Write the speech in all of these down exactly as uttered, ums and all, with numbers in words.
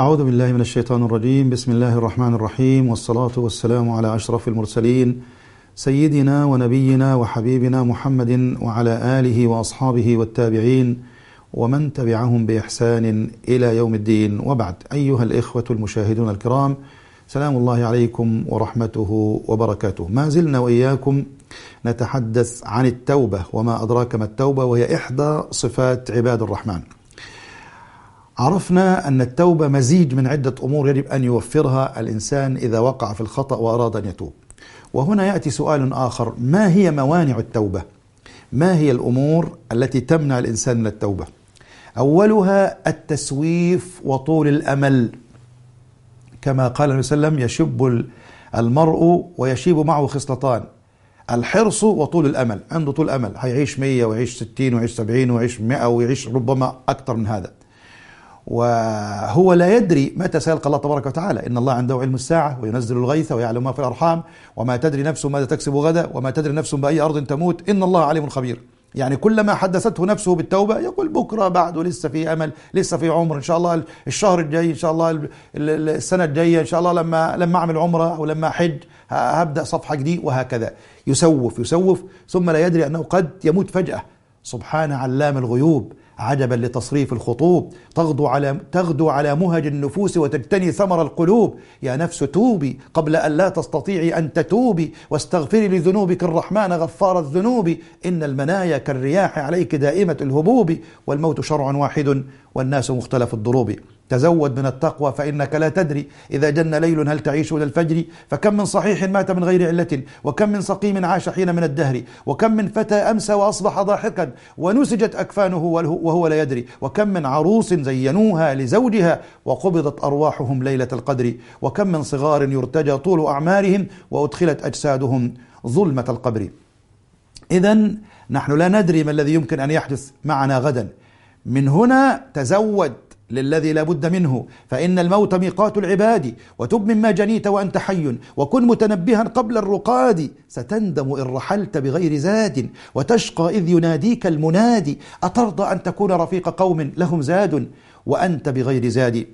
أعوذ بالله من الشيطان الرجيم. بسم الله الرحمن الرحيم، والصلاة والسلام على أشرف المرسلين سيدنا ونبينا وحبيبنا محمد وعلى آله وأصحابه والتابعين ومن تبعهم بإحسان إلى يوم الدين، وبعد. أيها الإخوة المشاهدون الكرام، سلام الله عليكم ورحمته وبركاته. ما زلنا وإياكم نتحدث عن التوبة وما أدراك ما التوبة، وهي إحدى صفات عباد الرحمن. عرفنا أن التوبة مزيج من عدة أمور يجب أن يوفرها الإنسان إذا وقع في الخطأ وأراد أن يتوب. وهنا يأتي سؤال آخر: ما هي موانع التوبة؟ ما هي الأمور التي تمنع الإنسان من التوبة؟ أولها التسويف وطول الأمل، كما قال النبي صلى الله عليه وسلم: يشب المرء ويشيب معه خصلتان: الحرص وطول الأمل. عنده طول أمل، هيعيش مية ويعيش ستين ويعيش سبعين ويعيش مئة ويعيش ربما أكثر من هذا، وهو لا يدري متى سيلقى الله تبارك وتعالى. إن الله عنده علم الساعة وينزل الغيث ويعلم ما في الأرحام وما تدري نفس ماذا تكسب غدا وما تدري نفس بأي أرض تموت إن الله عليم خبير. يعني كلما حدثته نفسه بالتوبة يقول بكرة بعده لسه في أمل، لسه في عمر، إن شاء الله الشهر الجاي، إن شاء الله السنة الجاية، إن شاء الله لما لما أعمل عمرة أو لما أحج هبدأ صفحة جديدة، وهكذا يسوف يسوف ثم لا يدري أنه قد يموت فجأة. سبحان علام الغيوب، عجبا لتصريف الخطوب، تغدو على تغدو على مهج النفوس وتجتني ثمر القلوب. يا نفس توبي قبل أن لا تستطيعي أن تتوبي، واستغفري لذنوبك الرحمن غفار الذنوب. إن المنايا كالرياح عليك دائمة الهبوب، والموت شرع واحد والناس مختلف الضروب. تزود من التقوى فإنك لا تدري إذا جن ليل هل تعيش إلى الفجر. فكم من صحيح مات من غير علة، وكم من سقيم عاش حين من الدهر، وكم من فتى أمسى وأصبح ضاحكا ونسجت أكفانه وهو لا يدري، وكم من عروس زينوها لزوجها وقبضت أرواحهم ليلة القدر، وكم من صغار يرتجى طول أعمارهم وأدخلت أجسادهم ظلمة القبر. إذن نحن لا ندري ما الذي يمكن أن يحدث معنا غدا. من هنا تزود للذي لا بد منه، فإن الموت ميقات العباد، وتب مما جنيت وأنت حي، وكن متنبها قبل الرقاد. ستندم إن رحلت بغير زاد، وتشقى إذ يناديك المنادي. أترضى أن تكون رفيق قوم لهم زاد وأنت بغير زاد؟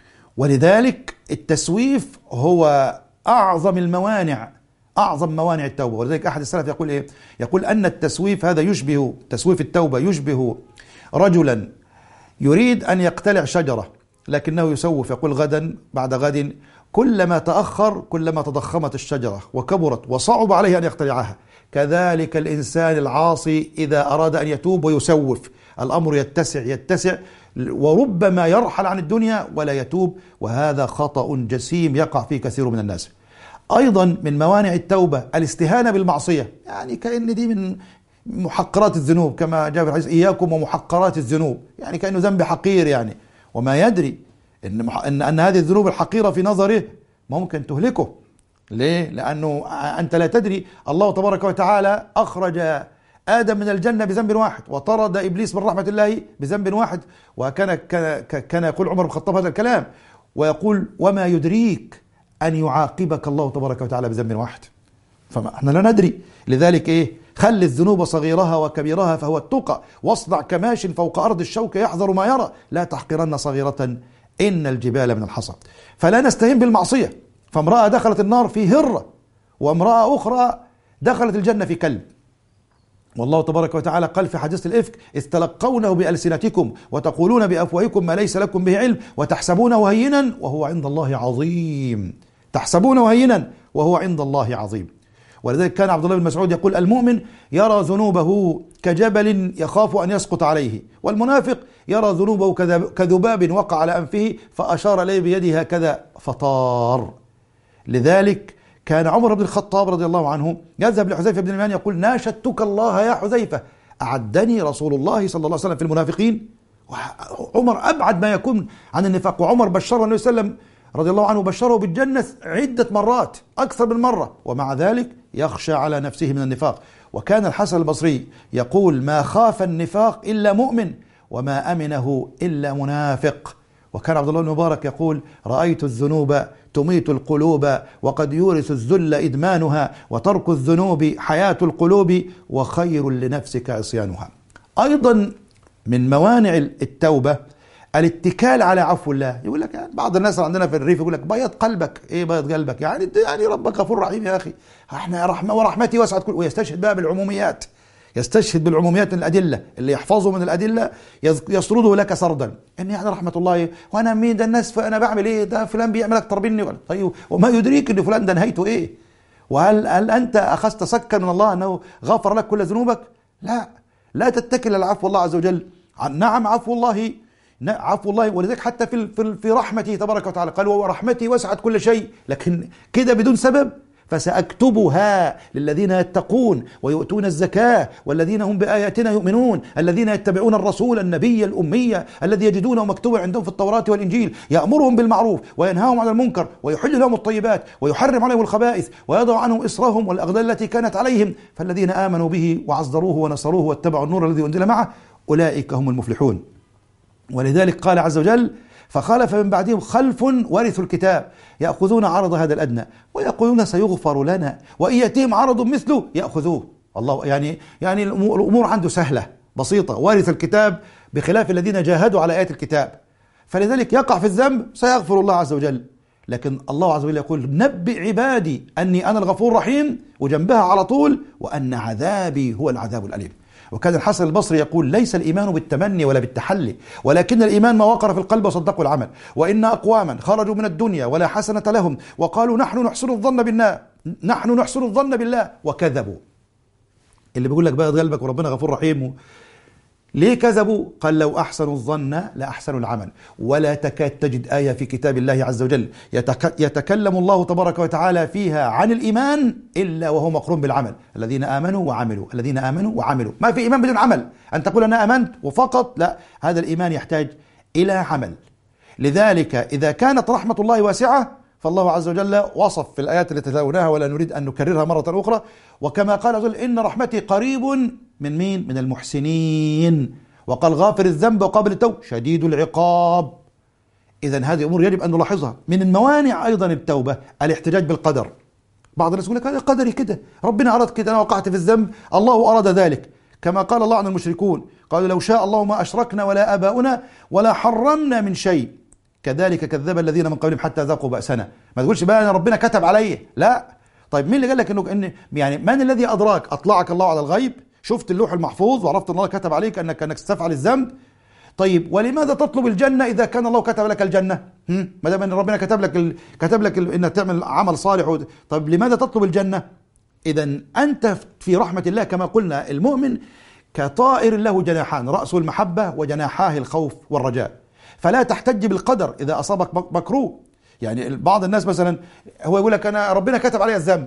ولذلك التسويف هو أعظم الموانع، أعظم موانع التوبة. ولذلك أحد السلف يقول إيه؟ يقول أن التسويف هذا يشبه تسويف التوبة يشبه رجلا يريد أن يقتلع شجرة لكنه يسوف، يقول غدا بعد غد. كلما تأخر كلما تضخمت الشجرة وكبرت وصعب عليه أن يقتلعها. كذلك الإنسان العاصي إذا أراد أن يتوب ويسوف، الأمر يتسع يتسع وربما يرحل عن الدنيا ولا يتوب، وهذا خطأ جسيم يقع فيه كثير من الناس. أيضا من موانع التوبة الاستهانة بالمعصية، يعني كأن دي من محقرات الذنوب، كما جاء في الحديث: إياكم ومحقرات الذنوب، يعني كأنه ذنب حقير يعني، وما يدري إن, مح... إن أن هذه الذنوب الحقيرة في نظره ممكن تهلكه. ليه؟ لأنه أنت لا تدري. الله تبارك وتعالى أخرج آدم من الجنة بذنب واحد، وطرد إبليس من رحمة الله بذنب واحد. وكان كان, كان يقول عمر بن الخطاب هذا الكلام، ويقول: وما يدريك أن يعاقبك الله تبارك وتعالى بذنب واحد؟ فاحنا لا ندري. لذلك إيه؟ خل الذنوب صغيرها وكبيرها فهو التقى، واصنع كماش فوق أرض الشوك يحذر ما يرى، لا تحقرن صغيرة إن الجبال من الحصى. فلا نستهين بالمعصية. فامرأة دخلت النار في هرة، وامرأة أخرى دخلت الجنة في كلب. والله تبارك وتعالى قال في حديث الإفك: إذ تلقونه بألسنتكم وتقولون بأفواهكم ما ليس لكم به علم وتحسبونه هينا وهو عند الله عظيم. تحسبونه هينا وهو عند الله عظيم. ولذلك كان عبد الله بن مسعود يقول: المؤمن يرى ذنوبه كجبل يخاف أن يسقط عليه، والمنافق يرى ذنوبه كذباب وقع على أنفه فأشار إليه بيده هكذا فطار. لذلك كان عمر بن الخطاب رضي الله عنه يذهب لحذيفة بن اليمان يقول: ناشدتك الله يا حذيفة، أعدني رسول الله صلى الله عليه وسلم في المنافقين. عمر أبعد ما يكون عن النفاق، وعمر بشره النبي صلى الله عليه وسلم رضي الله عنه بشره بالجنة عدة مرات، أكثر من مرة، ومع ذلك يخشى على نفسه من النفاق. وكان الحسن البصري يقول: ما خاف النفاق إلا مؤمن، وما أمنه إلا منافق. وكان عبد الله بن مبارك يقول: رأيت الذنوب تميت القلوب، وقد يورث الذل إدمانها، وترك الذنوب حياة القلوب، وخير لنفسك عصيانها. أيضا من موانع التوبة الاتكال على عفو الله. يقول لك يعني بعض الناس عندنا في الريف يقول لك بيض قلبك. ايه بيض قلبك؟ يعني يعني ربك غفور رحيم يا اخي، احنا رحمه ورحمتي وسعت كل، ويستشهد بقى بالعموميات، يستشهد بالعموميات من الادله، اللي يحفظه من الادله يسرده لك سردا، ان يعني رحمه الله، وانا مين ده الناس، فانا بعمل ايه؟ ده فلان بيعمل اكتر مني ولا طيب، وما يدريك ان فلان ده نهايته ايه؟ وهل هل انت اخذت سكا من الله انه غفر لك كل ذنوبك؟ لا، لا تتكل على عفو الله عز وجل. نعم عفو الله، عفو الله، ولذلك حتى في في في رحمته تبارك وتعالى قال ورحمتي وسعت كل شيء، لكن كده بدون سبب. فسأكتبها للذين يتقون ويؤتون الزكاة والذين هم بآياتنا يؤمنون الذين يتبعون الرسول النبي الأمي الذي يجدونه مكتوبا عندهم في التوراة والإنجيل يأمرهم بالمعروف وينهاهم عن المنكر ويحل لهم الطيبات ويحرم عليهم الخبائث ويضع عنهم إصرهم والأغلال التي كانت عليهم فالذين آمنوا به وعزروه ونصروه واتبعوا النور الذي أنزل معه أولئك هم المفلحون. ولذلك قال عز وجل فخلف من بعدهم خلف ورثوا الكتاب يأخذون عرض هذا الأدنى ويقولون سيغفر لنا وإن يأتيهم عرض مثله يأخذوه. الله يعني يعني الأمور عنده سهلة بسيطة، وارث الكتاب بخلاف الذين جاهدوا على آيات الكتاب، فلذلك يقع في الذنب سيغفر الله عز وجل. لكن الله عز وجل يقول نبئ عبادي أني أنا الغفور الرحيم، وجنبها على طول وأن عذابي هو العذاب الأليم. وكان الحسن البصري يقول ليس الإيمان بالتمني ولا بالتحلي، ولكن الإيمان ما وقر في القلب وصدقوا العمل. وإن أقواما خرجوا من الدنيا ولا حسنة لهم وقالوا نحن نحسن الظن بالله نحن نحسن الظن بالله وكذبوا. اللي بيقول لك بقى قلبك وربنا غفور رحيم، ليه كذبوا؟ قال لو أحسنوا الظن لأحسنوا العمل. ولا تكاد تجد آية في كتاب الله عز وجل يتك... يتكلم الله تبارك وتعالى فيها عن الإيمان إلا وهو مقرون بالعمل. الذين آمنوا وعملوا، الذين آمنوا وعملوا. ما في إيمان بدون عمل. أن تقول أنا آمنت وفقط، لا، هذا الإيمان يحتاج إلى عمل. لذلك إذا كانت رحمة الله واسعة فالله عز وجل وصف في الآيات التي تلاوناها ولا نريد أن نكررها مرة أخرى، وكما قال عز وجل إن رحمتي قريب من مين؟ من المحسنين. وقال غافر الذنب وقابل التوب شديد العقاب. إذن هذه أمور يجب أن نلاحظها. من الموانع أيضا التوبة الاحتجاج بالقدر. بعض الناس يقول لك هذا قدري كده، ربنا أراد كده، أنا وقعت في الذنب الله أراد ذلك، كما قال الله عن المشركون قالوا لو شاء الله ما أشركنا ولا آباؤنا ولا حرمنا من شيء كذلك كذب الذين من قبلهم حتى ذاقوا بأسنا. ما تقولش بقى أن ربنا كتب علي، لا. طيب مين اللي قال لك انه ان يعني من الذي ادراك؟ اطلعك الله على الغيب، شفت اللوح المحفوظ وعرفت ان الله كتب عليك انك انك تفعل الذنب. طيب ولماذا تطلب الجنه اذا كان الله كتب لك الجنه؟ هم؟ ما دام ان ربنا كتب لك ال... كتب لك ال... انك تعمل عمل صالح و... طيب لماذا تطلب الجنه؟ اذا انت في رحمه الله كما قلنا، المؤمن كطائر له جناحان، راسه المحبه وجناحاه الخوف والرجاء، فلا تحتج بالقدر اذا اصابك مكروه. يعني بعض الناس مثلا هو يقول لك انا ربنا كتب علي الذنب.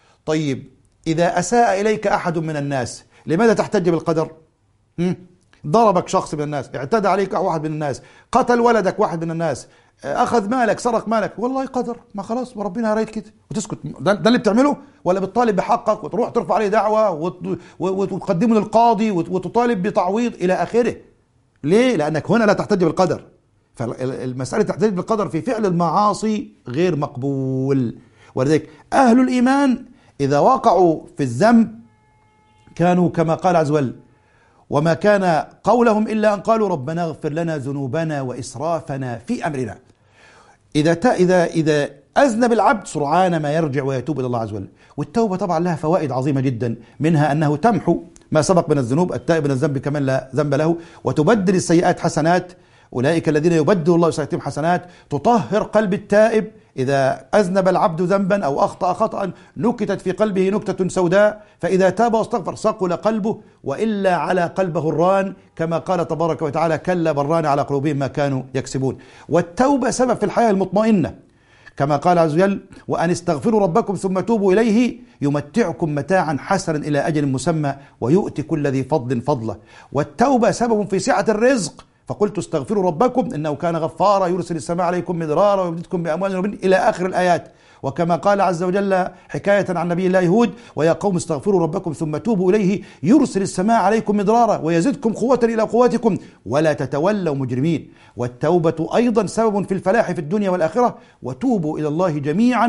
طيب اذا اساء اليك احد من الناس لماذا تحتج بالقدر؟ م? ضربك شخص من الناس، اعتدى عليك واحد من الناس، قتل ولدك واحد من الناس، اخذ مالك، سرق مالك، والله قدر، ما خلاص وربنا رايد كده وتسكت. ده, ده اللي بتعمله؟ ولا بتطالب بحقك وتروح ترفع عليه دعوه وتقدمه للقاضي وتطالب بتعويض الى اخره؟ ليه؟ لانك هنا لا تحتج بالقدر. فالمسألة تحتج بالقدر في فعل المعاصي غير مقبول. ولذلك أهل الإيمان إذا وقعوا في الذنب كانوا كما قال عز وجل وما كان قولهم إلا أن قالوا ربنا اغفر لنا ذنوبنا وإسرافنا في أمرنا. إذا إذا إذا أذنب العبد سرعان ما يرجع ويتوب إلى الله عز وجل. والتوبة طبعا لها فوائد عظيمة جدا، منها أنه تمحو ما سبق من الذنوب، التائب من الذنب كمن لا ذنب له، وتبدل السيئات حسنات، أولئك الذين يبدل الله سيئاتهم حسنات، تطهر قلب التائب. إذا أذنب العبد ذنبا أو أخطأ خطأ نكتت في قلبه نكتة سوداء، فإذا تاب واستغفر صقل قلبه، وإلا على قلبه الران، كما قال تبارك وتعالى كلا بران على قلوبهم ما كانوا يكسبون. والتوبة سبب في الحياة المطمئنة، كما قال عز وجل وأن استغفروا ربكم ثم توبوا إليه يمتعكم متاعا حسنا إلى أجل مسمى ويؤتي كل ذي فضل فضله. والتوبة سبب في سعة الرزق، فقلت استغفروا ربكم إنه كان غفارا يرسل السماء عليكم مدرارا ويمددكم بأموال وبنين إلى آخر الآيات. وكما قال عز وجل حكاية عن نبي الله هود ويا قوم استغفروا ربكم ثم توبوا إليه يرسل السماء عليكم مدرارا ويزدكم قوة إلى قوتكم ولا تتولوا مجرمين. والتوبة أيضا سبب في الفلاح في الدنيا والآخرة، وتوبوا إلى الله جميعا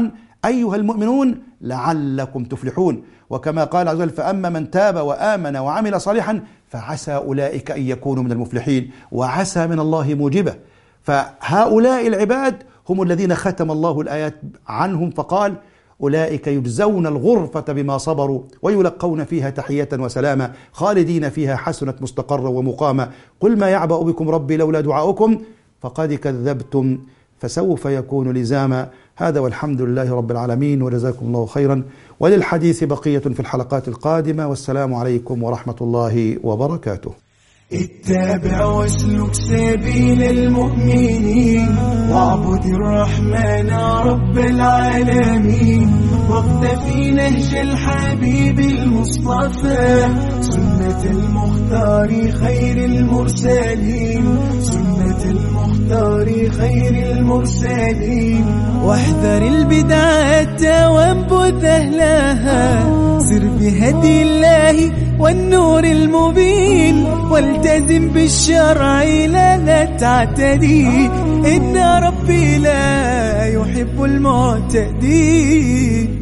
أيها المؤمنون لعلكم تفلحون. وكما قال عز وجل فأما من تاب وآمن وعمل صالحا فعسى أولئك أن يكونوا من المفلحين، وعسى من الله موجبة. فهؤلاء العباد هم الذين ختم الله الآيات عنهم فقال أولئك يجزون الغرفة بما صبروا ويلقون فيها تحية وسلاما خالدين فيها حسنت مستقرا ومقاما قل ما يعبأ بكم ربي لولا دعاؤكم فقد كذبتم فسوف يكون لزاما. هذا والحمد لله رب العالمين وجزاكم الله خيرا، وللحديث بقية في الحلقات القادمة، والسلام عليكم ورحمة الله وبركاته. اتبع واسلك سبيل المؤمنين واعبد الرحمن رب العالمين واقتفي نهج الحبيب المصطفى سنة المختار خير المرسلين سنة المختار خير المرسلين واحذر البدعة وانبذ أهلها سر بهدي الله والنور المبين والتزم بالشرع لا تعتدي إن ربي لا يحب المعتدين.